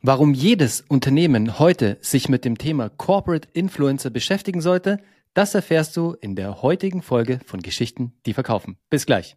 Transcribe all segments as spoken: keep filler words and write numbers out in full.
Warum jedes Unternehmen heute sich mit dem Thema Corporate Influencer beschäftigen sollte, das erfährst du in der heutigen Folge von Geschichten, die verkaufen. Bis gleich.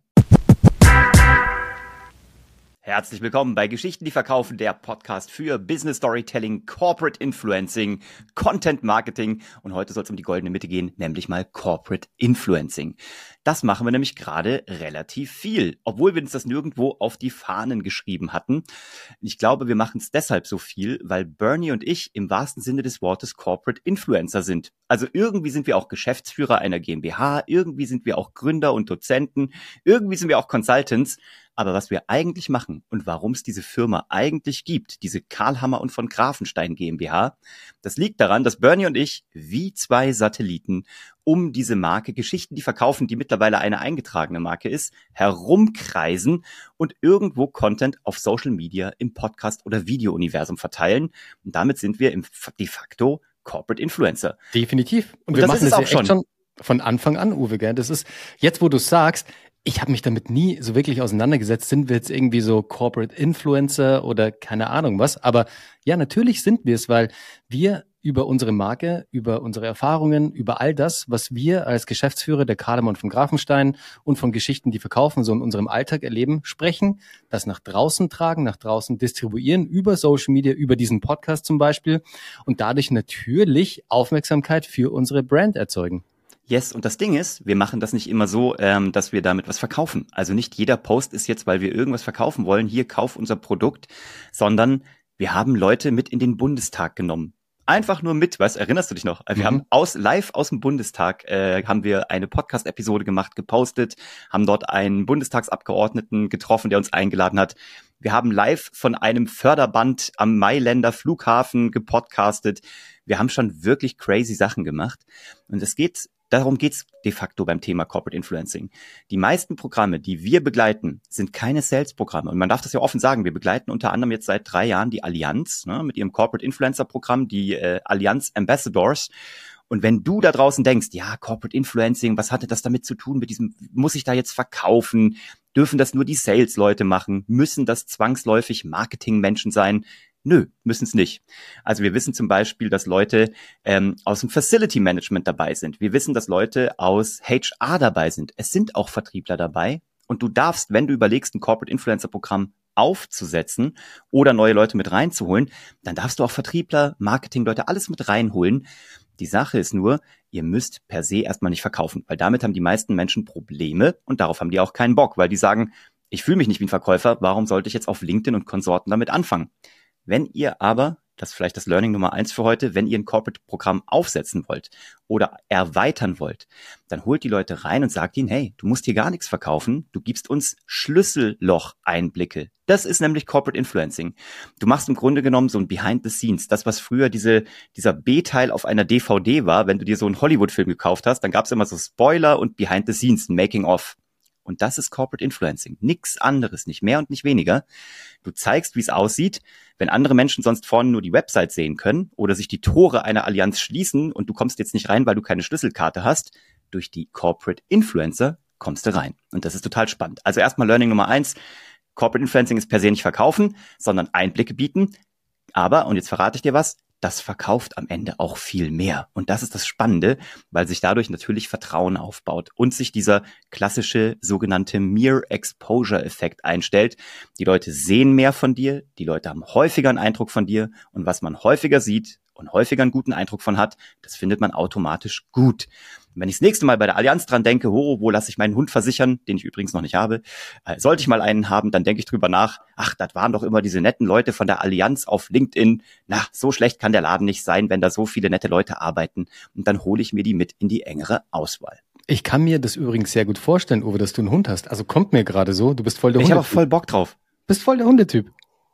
Herzlich willkommen bei Geschichten, die verkaufen, der Podcast für Business Storytelling, Corporate Influencing, Content Marketing und heute soll es um die goldene Mitte gehen, nämlich mal Corporate Influencing. Das machen wir nämlich gerade relativ viel, obwohl wir uns das nirgendwo auf die Fahnen geschrieben hatten. Ich glaube, wir machen es deshalb so viel, weil Bernie und ich im wahrsten Sinne des Wortes Corporate Influencer sind. Also irgendwie sind wir auch Geschäftsführer einer GmbH, irgendwie sind wir auch Gründer und Dozenten, irgendwie sind wir auch Consultants. Aber was wir eigentlich machen und warum es diese Firma eigentlich gibt, diese Karl Hammer und von Grafenstein GmbH, das liegt daran, dass Bernie und ich wie zwei Satelliten um diese Marke Geschichten, die verkaufen, die mittlerweile eine eingetragene Marke ist, herumkreisen und irgendwo Content auf Social Media, im Podcast- oder Video-Universum verteilen. Und damit sind wir im de facto Corporate Influencer. Definitiv. Und, Und wir das machen ist es das auch ja schon. echt schon von Anfang an, Uwe, gell? Das ist, jetzt wo du es sagst, ich habe mich damit nie so wirklich auseinandergesetzt. Sind wir jetzt irgendwie so Corporate Influencer oder keine Ahnung was? Aber ja, natürlich sind wir es, weil wir über unsere Marke, über unsere Erfahrungen, über all das, was wir als Geschäftsführer der Karl Hammer und von Grafenstein und von Geschichten, die verkaufen, so in unserem Alltag erleben, sprechen, das nach draußen tragen, nach draußen distribuieren, über Social Media, über diesen Podcast zum Beispiel und dadurch natürlich Aufmerksamkeit für unsere Brand erzeugen. Yes, und das Ding ist, wir machen das nicht immer so, ähm, dass wir damit was verkaufen. Also nicht jeder Post ist jetzt, weil wir irgendwas verkaufen wollen, hier kauf unser Produkt, sondern wir haben Leute mit in den Bundestag genommen. Einfach nur mit, was erinnerst du dich noch? Wir mhm. haben aus live aus dem Bundestag äh, haben wir eine Podcast-Episode gemacht, gepostet, haben dort einen Bundestagsabgeordneten getroffen, der uns eingeladen hat. Wir haben live von einem Förderband am Mailänder Flughafen gepodcastet. Wir haben schon wirklich crazy Sachen gemacht. Und es geht Darum geht's de facto beim Thema Corporate Influencing. Die meisten Programme, die wir begleiten, sind keine Sales-Programme. Und man darf das ja offen sagen, wir begleiten unter anderem jetzt seit drei Jahren die Allianz, ne, mit ihrem Corporate Influencer-Programm, die äh, Allianz Ambassadors. Und wenn du da draußen denkst, ja, Corporate Influencing, was hatte das damit zu tun mit diesem, muss ich da jetzt verkaufen? Dürfen das nur die Sales-Leute machen? Müssen das zwangsläufig Marketing-Menschen sein? Nö, müssen es nicht. Also wir wissen zum Beispiel, dass Leute ähm, aus dem Facility Management dabei sind. Wir wissen, dass Leute aus H R dabei sind. Es sind auch Vertriebler dabei. Und du darfst, wenn du überlegst, ein Corporate Influencer Programm aufzusetzen oder neue Leute mit reinzuholen, dann darfst du auch Vertriebler, Marketingleute, alles mit reinholen. Die Sache ist nur, ihr müsst per se erstmal nicht verkaufen, weil damit haben die meisten Menschen Probleme und darauf haben die auch keinen Bock, weil die sagen, ich fühle mich nicht wie ein Verkäufer, warum sollte ich jetzt auf LinkedIn und Konsorten damit anfangen? Wenn ihr aber, das ist vielleicht das Learning Nummer eins für heute, wenn ihr ein Corporate-Programm aufsetzen wollt oder erweitern wollt, dann holt die Leute rein und sagt ihnen, hey, du musst hier gar nichts verkaufen, du gibst uns Schlüsselloch-Einblicke. Das ist nämlich Corporate Influencing. Du machst im Grunde genommen so ein Behind the Scenes, das, was früher diese dieser B-Teil auf einer D V D war, wenn du dir so einen Hollywood-Film gekauft hast, dann gab es immer so Spoiler und Behind the Scenes, ein Making-of. Und das ist Corporate Influencing. Nix anderes, nicht mehr und nicht weniger. Du zeigst, wie es aussieht, wenn andere Menschen sonst vorne nur die Website sehen können oder sich die Tore einer Allianz schließen und du kommst jetzt nicht rein, weil du keine Schlüsselkarte hast. Durch die Corporate Influencer kommst du rein. Und das ist total spannend. Also erstmal Learning Nummer eins. Corporate Influencing ist per se nicht verkaufen, sondern Einblicke bieten. Aber, und jetzt verrate ich dir was, das verkauft am Ende auch viel mehr. Und das ist das Spannende, weil sich dadurch natürlich Vertrauen aufbaut und sich dieser klassische sogenannte Mere Exposure-Effekt einstellt. Die Leute sehen mehr von dir, die Leute haben häufiger einen Eindruck von dir und was man häufiger sieht und häufiger einen guten Eindruck von hat, das findet man automatisch gut. Und wenn ich das nächste Mal bei der Allianz dran denke, oh, wo lasse ich meinen Hund versichern, den ich übrigens noch nicht habe, äh, sollte ich mal einen haben, dann denke ich drüber nach, ach, das waren doch immer diese netten Leute von der Allianz auf LinkedIn. Na, so schlecht kann der Laden nicht sein, wenn da so viele nette Leute arbeiten. Und dann hole ich mir die mit in die engere Auswahl. Ich kann mir das übrigens sehr gut vorstellen, Uwe, dass du einen Hund hast. Also kommt mir gerade so, du bist voll der Ich Hundetyp. habe auch voll Bock drauf. Bist voll der Hundetyp.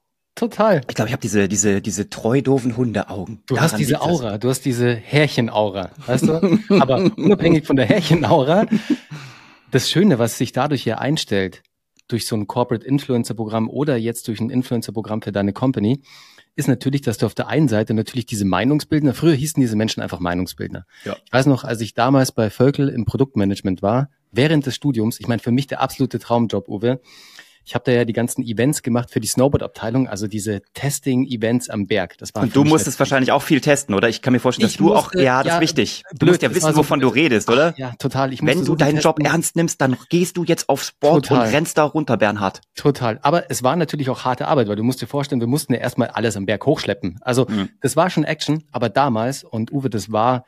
Total. Ich glaube, ich habe diese diese diese treu doofen Hundeaugen. Du Daran hast diese liegt das. Aura, du hast diese Härchenaura, weißt du? Aber unabhängig von der Härchenaura, das Schöne, was sich dadurch hier einstellt, durch so ein Corporate Influencer Programm oder jetzt durch ein Influencer Programm für deine Company, ist natürlich, dass du auf der einen Seite natürlich diese Meinungsbildner, früher hießen diese Menschen einfach Meinungsbildner. Ja. Ich weiß noch, als ich damals bei Völkel im Produktmanagement war, während des Studiums, ich meine, für mich der absolute Traumjob, Uwe, Ich habe da ja die ganzen Events gemacht für die Snowboard-Abteilung, also diese Testing-Events am Berg. Das war Und du musstest wahrscheinlich auch viel testen, oder? Ich kann mir vorstellen, dass ich du musste, auch, ja, das ja, ist wichtig. Du blöd, musst ja wissen, so wovon blöd. du redest, oder? Ach, ja, total. Ich Wenn musste du so deinen Job testen. ernst nimmst, dann gehst du jetzt aufs Board Total. und rennst da runter, Bernhard. Total. Aber es war natürlich auch harte Arbeit, weil du musst dir vorstellen, wir mussten ja erstmal alles am Berg hochschleppen. Also Mhm. das war schon Action, aber damals, und Uwe, das war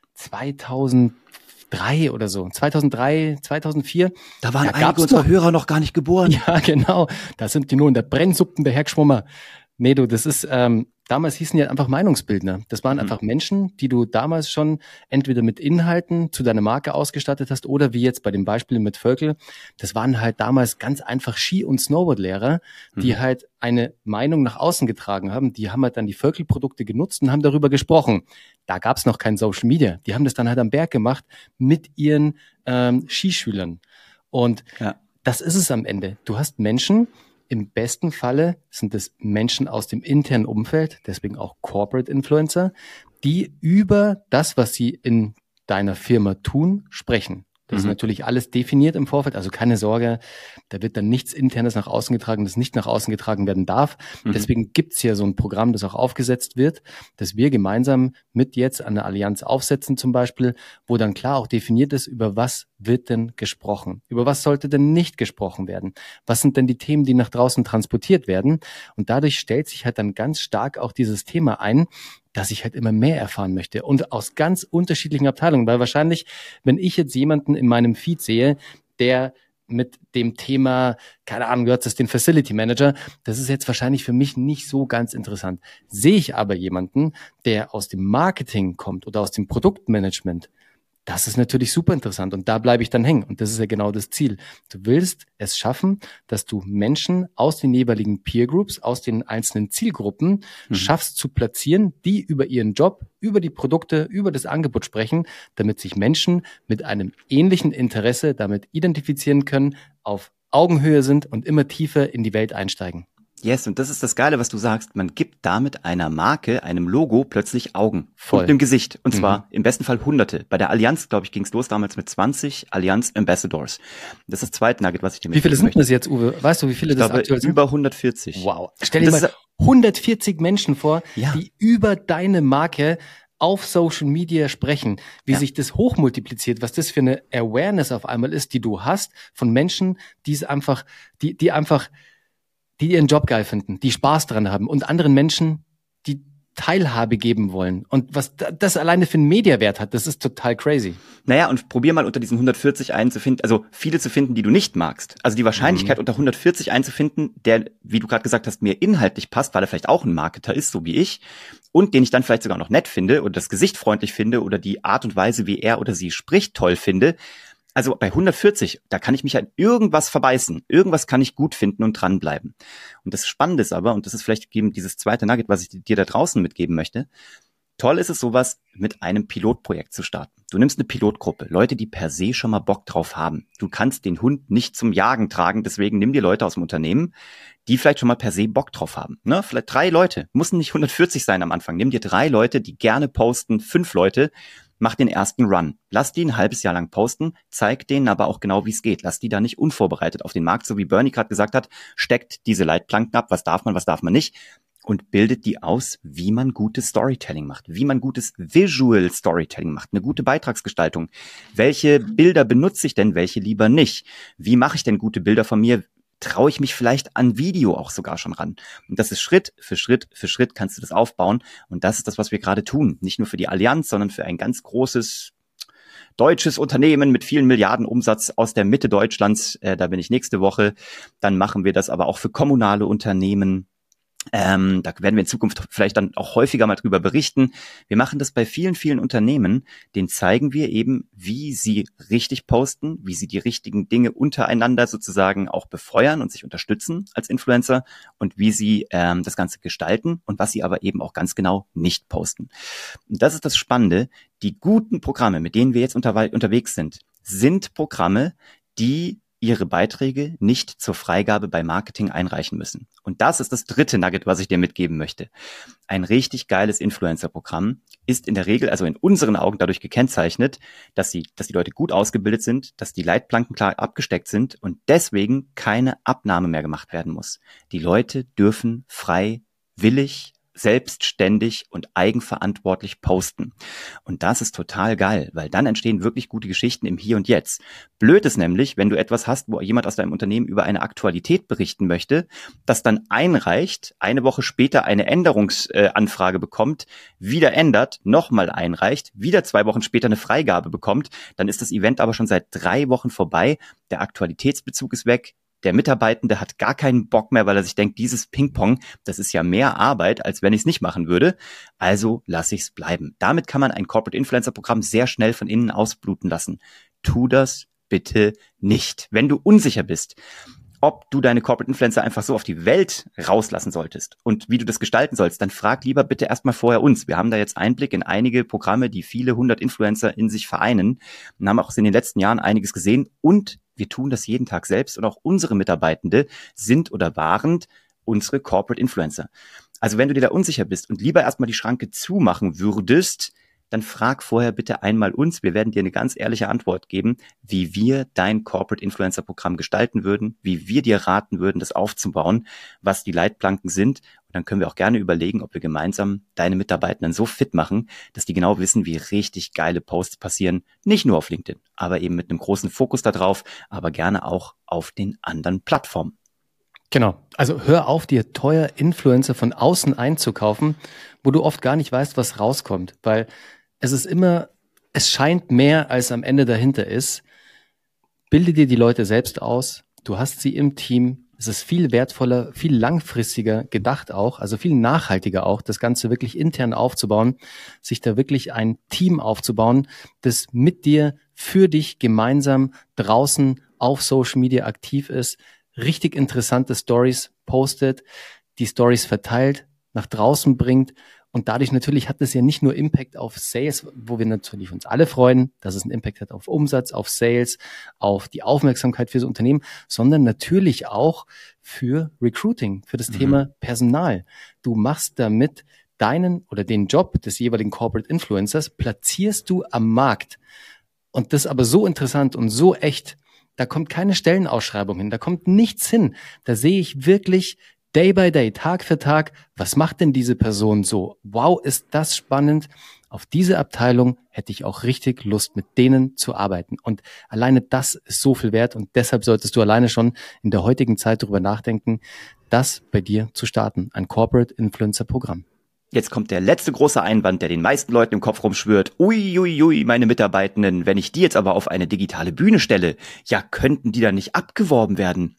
zweitausenddrei oder so, zweitausenddrei, zweitausendvier. Da waren Da einige gab's unserer noch- Hörer noch gar nicht geboren. Ja, genau. Da sind die nur in der Brennsuppen dahergeschwommen. Nee, du, das ist, ähm, damals hießen die halt einfach Meinungsbildner. Das waren Mhm. einfach Menschen, die du damals schon entweder mit Inhalten zu deiner Marke ausgestattet hast oder wie jetzt bei dem Beispiel mit Völkel. Das waren halt damals ganz einfach Ski- und Snowboardlehrer, die Mhm. halt eine Meinung nach außen getragen haben. Die haben halt dann die Völkel-Produkte genutzt und haben darüber gesprochen. Da gab's noch kein Social Media. Die haben das dann halt am Berg gemacht mit ihren ähm, Skischülern. Und Ja. das ist es am Ende. Du hast Menschen, im besten Falle sind es Menschen aus dem internen Umfeld, deswegen auch Corporate Influencer, die über das, was sie in deiner Firma tun, sprechen. Das ist Mhm. natürlich alles definiert im Vorfeld, also keine Sorge, da wird dann nichts Internes nach außen getragen, das nicht nach außen getragen werden darf. Mhm. Deswegen gibt's hier so ein Programm, das auch aufgesetzt wird, das wir gemeinsam mit jetzt an der Allianz aufsetzen zum Beispiel, wo dann klar auch definiert ist, über was wird denn gesprochen, über was sollte denn nicht gesprochen werden, was sind denn die Themen, die nach draußen transportiert werden, und dadurch stellt sich halt dann ganz stark auch dieses Thema ein, dass ich halt immer mehr erfahren möchte und aus ganz unterschiedlichen Abteilungen, weil wahrscheinlich, wenn ich jetzt jemanden in meinem Feed sehe, der mit dem Thema, keine Ahnung, du hast das den Facility Manager, das ist jetzt wahrscheinlich für mich nicht so ganz interessant. Sehe ich aber jemanden, der aus dem Marketing kommt oder aus dem Produktmanagement, das ist natürlich super interessant und da bleibe ich dann hängen und das ist ja genau das Ziel. Du willst es schaffen, dass du Menschen aus den jeweiligen Peer Groups, aus den einzelnen Zielgruppen Mhm. schaffst zu platzieren, die über ihren Job, über die Produkte, über das Angebot sprechen, damit sich Menschen mit einem ähnlichen Interesse damit identifizieren können, auf Augenhöhe sind und immer tiefer in die Welt einsteigen. Yes, und das ist das Geile, was du sagst. Man gibt damit einer Marke, einem Logo plötzlich Augen Voll. und einem Gesicht. Und Mhm. zwar im besten Fall Hunderte. Bei der Allianz, glaube ich, ging es los damals mit zwanzig Allianz Ambassadors. Das ist das zweite Nugget, was ich dir Wie viele mitgeben sind möchte. das jetzt, Uwe? Weißt du, wie viele Ich das glaube, aktuell sind? über hundertvierzig. Wow. Stell dir Das mal ist- hundertvierzig Menschen vor, Ja. die über deine Marke auf Social Media sprechen, wie Ja. sich das hochmultipliziert, was das für eine Awareness auf einmal ist, die du hast von Menschen, die es einfach, die, die einfach, die ihren Job geil finden, die Spaß dran haben und anderen Menschen, die Teilhabe geben wollen. Und was da- das alleine für einen Mediawert hat, das ist total crazy. Naja, und probier mal unter diesen hundertvierzig einen zu finden, also viele zu finden, die du nicht magst. Also die Wahrscheinlichkeit, Mhm. unter hundertvierzig einen zu finden, der, wie du gerade gesagt hast, mir inhaltlich passt, weil er vielleicht auch ein Marketer ist, so wie ich, und den ich dann vielleicht sogar noch nett finde oder das Gesicht freundlich finde oder die Art und Weise, wie er oder sie spricht, toll finde. Also bei hundertvierzig, da kann ich mich an irgendwas verbeißen. Irgendwas kann ich gut finden und dranbleiben. Und das Spannende ist aber, und das ist vielleicht eben dieses zweite Nugget, was ich dir da draußen mitgeben möchte, toll ist es, sowas mit einem Pilotprojekt zu starten. Du nimmst eine Pilotgruppe, Leute, die per se schon mal Bock drauf haben. Du kannst den Hund nicht zum Jagen tragen, deswegen nimm dir Leute aus dem Unternehmen, die vielleicht schon mal per se Bock drauf haben. Ne? Vielleicht drei Leute, müssen nicht hundertvierzig sein am Anfang. Nimm dir drei Leute, die gerne posten, fünf Leute, mach den ersten Run. Lass die ein halbes Jahr lang posten, zeig denen aber auch genau, wie es geht. Lass die da nicht unvorbereitet auf den Markt, so wie Bernie gerade gesagt hat, steckt diese Leitplanken ab, was darf man, was darf man nicht, und bildet die aus, wie man gutes Storytelling macht, wie man gutes Visual Storytelling macht, eine gute Beitragsgestaltung. Welche Bilder benutze ich denn, welche lieber nicht? Wie mache ich denn gute Bilder von mir? Traue ich mich vielleicht an Video auch sogar schon ran? Und das ist Schritt für Schritt für Schritt kannst du das aufbauen. Und das ist das, was wir gerade tun. Nicht nur für die Allianz, sondern für ein ganz großes deutsches Unternehmen mit vielen Milliarden Umsatz aus der Mitte Deutschlands. Äh, da bin ich nächste Woche. Dann machen wir das aber auch für kommunale Unternehmen. Ähm, da werden wir in Zukunft vielleicht dann auch häufiger mal drüber berichten. Wir machen das bei vielen, vielen Unternehmen. Denen zeigen wir eben, wie sie richtig posten, wie sie die richtigen Dinge untereinander sozusagen auch befeuern und sich unterstützen als Influencer und wie sie ähm, das Ganze gestalten und was sie aber eben auch ganz genau nicht posten. Und das ist das Spannende. Die guten Programme, mit denen wir jetzt unter, unterwegs sind, sind Programme, die ihre Beiträge nicht zur Freigabe bei Marketing einreichen müssen. Und das ist das dritte Nugget, was ich dir mitgeben möchte. Ein richtig geiles Influencer-Programm ist in der Regel, also in unseren Augen, dadurch gekennzeichnet, dass sie, dass die Leute gut ausgebildet sind, dass die Leitplanken klar abgesteckt sind und deswegen keine Abnahme mehr gemacht werden muss. Die Leute dürfen frei, willig, selbstständig und eigenverantwortlich posten. Und das ist total geil, weil dann entstehen wirklich gute Geschichten im Hier und Jetzt. Blöd ist nämlich, wenn du etwas hast, wo jemand aus deinem Unternehmen über eine Aktualität berichten möchte, das dann einreicht, eine Woche später eine Änderungsanfrage bekommt, wieder ändert, nochmal einreicht, wieder zwei Wochen später eine Freigabe bekommt, dann ist das Event aber schon seit drei Wochen vorbei, der Aktualitätsbezug ist weg, der Mitarbeitende hat gar keinen Bock mehr, weil er sich denkt, dieses Ping-Pong, das ist ja mehr Arbeit, als wenn ich es nicht machen würde. Also lasse ich es bleiben. Damit kann man ein Corporate Influencer Programm sehr schnell von innen ausbluten lassen. Tu das bitte nicht. Wenn du unsicher bist, ob du deine Corporate Influencer einfach so auf die Welt rauslassen solltest und wie du das gestalten sollst, dann frag lieber bitte erstmal vorher uns. Wir haben da jetzt Einblick in einige Programme, die viele hundert Influencer in sich vereinen und haben auch in den letzten Jahren einiges gesehen und wir tun das jeden Tag selbst und auch unsere Mitarbeitende sind oder waren unsere Corporate Influencer. Also wenn du dir da unsicher bist und lieber erstmal die Schranke zumachen würdest, dann frag vorher bitte einmal uns. Wir werden dir eine ganz ehrliche Antwort geben, wie wir dein Corporate Influencer Programm gestalten würden, wie wir dir raten würden, das aufzubauen, was die Leitplanken sind. Und dann können wir auch gerne überlegen, ob wir gemeinsam deine Mitarbeitenden so fit machen, dass die genau wissen, wie richtig geile Posts passieren. Nicht nur auf LinkedIn, aber eben mit einem großen Fokus darauf, aber gerne auch auf den anderen Plattformen. Genau. Also hör auf, dir teuer Influencer von außen einzukaufen, wo du oft gar nicht weißt, was rauskommt, weil es ist immer, es scheint mehr, als am Ende dahinter ist. Bilde dir die Leute selbst aus. Du hast sie im Team. Es ist viel wertvoller, viel langfristiger gedacht auch, also viel nachhaltiger auch, das Ganze wirklich intern aufzubauen, sich da wirklich ein Team aufzubauen, das mit dir, für dich gemeinsam draußen auf Social Media aktiv ist, richtig interessante Stories postet, die Stories verteilt, nach draußen bringt. Und dadurch natürlich hat es ja nicht nur Impact auf Sales, wo wir natürlich uns alle freuen, dass es einen Impact hat auf Umsatz, auf Sales, auf die Aufmerksamkeit für das Unternehmen, sondern natürlich auch für Recruiting, für das mhm. Thema Personal. Du machst damit deinen oder den Job des jeweiligen Corporate Influencers, platzierst du am Markt. Und das aber so interessant und so echt, da kommt keine Stellenausschreibung hin, da kommt nichts hin. Da sehe ich wirklich Day by Day, Tag für Tag, was macht denn diese Person so? Wow, ist das spannend. Auf diese Abteilung hätte ich auch richtig Lust, mit denen zu arbeiten. Und alleine das ist so viel wert und deshalb solltest du alleine schon in der heutigen Zeit darüber nachdenken, das bei dir zu starten, ein Corporate Influencer Programm. Jetzt kommt der letzte große Einwand, der den meisten Leuten im Kopf rumschwirrt. Ui, ui, ui, meine Mitarbeitenden, wenn ich die jetzt aber auf eine digitale Bühne stelle, ja, könnten die dann nicht abgeworben werden?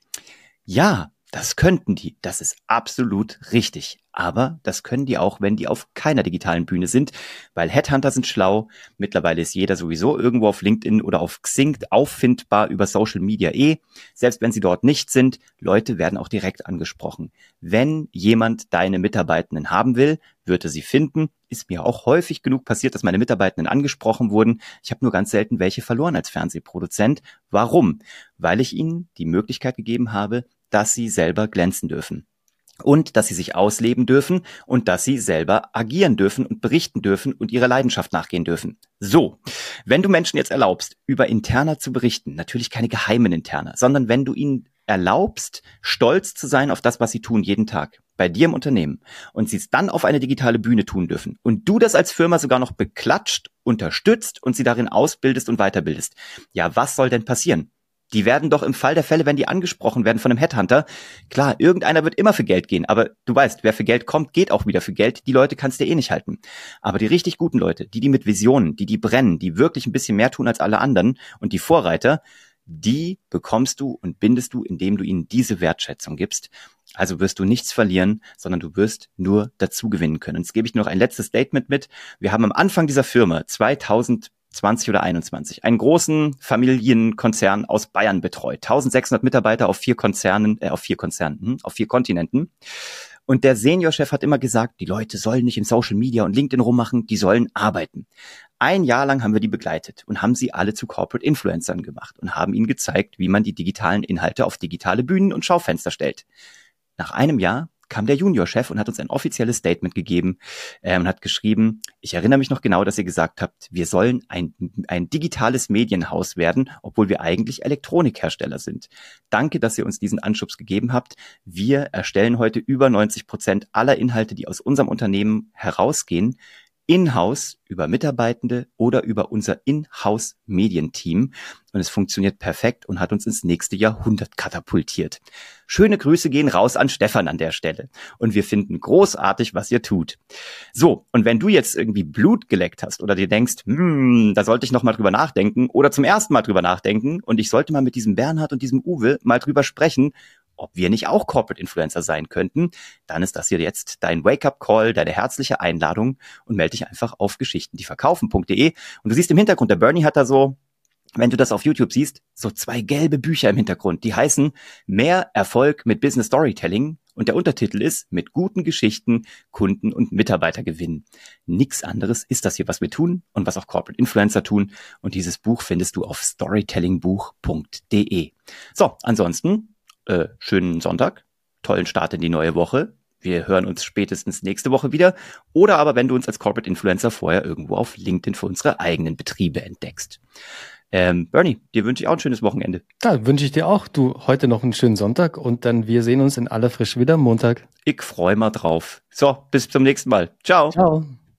Ja, das könnten die. Das ist absolut richtig. Aber das können die auch, wenn die auf keiner digitalen Bühne sind, weil Headhunter sind schlau. Mittlerweile ist jeder sowieso irgendwo auf LinkedIn oder auf Xing auffindbar über Social Media eh. Selbst wenn sie dort nicht sind, Leute werden auch direkt angesprochen. Wenn jemand deine Mitarbeitenden haben will, wird er sie finden. Ist mir auch häufig genug passiert, dass meine Mitarbeitenden angesprochen wurden. Ich habe nur ganz selten welche verloren als Fernsehproduzent. Warum? Weil ich ihnen die Möglichkeit gegeben habe, dass sie selber glänzen dürfen. Und dass sie sich ausleben dürfen und dass sie selber agieren dürfen und berichten dürfen und ihrer Leidenschaft nachgehen dürfen. So, wenn du Menschen jetzt erlaubst, über Interna zu berichten, natürlich keine geheimen Interna, sondern wenn du ihnen erlaubst, stolz zu sein auf das, was sie tun jeden Tag, bei dir im Unternehmen, und sie es dann auf eine digitale Bühne tun dürfen und du das als Firma sogar noch beklatscht, unterstützt und sie darin ausbildest und weiterbildest, ja, was soll denn passieren? Die werden doch im Fall der Fälle, wenn die angesprochen werden von einem Headhunter, klar, irgendeiner wird immer für Geld gehen, aber du weißt, wer für Geld kommt, geht auch wieder für Geld. Die Leute kannst du eh nicht halten. Aber die richtig guten Leute, die, die mit Visionen, die, die brennen, die wirklich ein bisschen mehr tun als alle anderen und die Vorreiter, die bekommst du und bindest du, indem du ihnen diese Wertschätzung gibst. Also wirst du nichts verlieren, sondern du wirst nur dazu gewinnen können. Und jetzt gebe ich nur noch ein letztes Statement mit. Wir haben am Anfang dieser Firma zwanzig zwanzig oder einundzwanzig einen großen Familienkonzern aus Bayern betreut. eintausendsechshundert Mitarbeiter auf vier Konzernen, äh, auf vier Konzernen, hm, auf vier Kontinenten. Und der Seniorchef hat immer gesagt, die Leute sollen nicht in Social Media und LinkedIn rummachen, die sollen arbeiten. Ein Jahr lang haben wir die begleitet und haben sie alle zu Corporate Influencern gemacht und haben ihnen gezeigt, wie man die digitalen Inhalte auf digitale Bühnen und Schaufenster stellt. Nach einem Jahr kam der Juniorchef und hat uns ein offizielles Statement gegeben äh, und hat geschrieben, ich erinnere mich noch genau, dass ihr gesagt habt, wir sollen ein, ein digitales Medienhaus werden, obwohl wir eigentlich Elektronikhersteller sind. Danke, dass ihr uns diesen Anschubs gegeben habt. Wir erstellen heute über neunzig Prozent aller Inhalte, die aus unserem Unternehmen herausgehen, in-house über Mitarbeitende oder über unser In-house-Medienteam. Und es funktioniert perfekt und hat uns ins nächste Jahrhundert katapultiert. Schöne Grüße gehen raus an Stefan an der Stelle. Und wir finden großartig, was ihr tut. So, und wenn du jetzt irgendwie Blut geleckt hast oder dir denkst, hm, da sollte ich noch mal drüber nachdenken oder zum ersten Mal drüber nachdenken und ich sollte mal mit diesem Bernhard und diesem Uwe mal drüber sprechen, ob wir nicht auch Corporate Influencer sein könnten, dann ist das hier jetzt dein Wake-up-Call, deine herzliche Einladung und melde dich einfach auf geschichten die verkaufen punkt de. Und du siehst im Hintergrund, der Bernie hat da so, wenn du das auf YouTube siehst, so zwei gelbe Bücher im Hintergrund, die heißen Mehr Erfolg mit Business Storytelling und der Untertitel ist Mit guten Geschichten Kunden und Mitarbeiter gewinnen. Nix anderes ist das hier, was wir tun und was auch Corporate Influencer tun. Und dieses Buch findest du auf storytellingbuch punkt de. So, ansonsten Äh, schönen Sonntag, tollen Start in die neue Woche. Wir hören uns spätestens nächste Woche wieder. Oder aber, wenn du uns als Corporate Influencer vorher irgendwo auf LinkedIn für unsere eigenen Betriebe entdeckst. Ähm, Bernie, dir wünsche ich auch ein schönes Wochenende. Ja, wünsche ich dir auch. Du, heute noch einen schönen Sonntag und dann wir sehen uns in aller Frisch wieder am Montag. Ich freue mal drauf. So, bis zum nächsten Mal. Ciao. Ciao.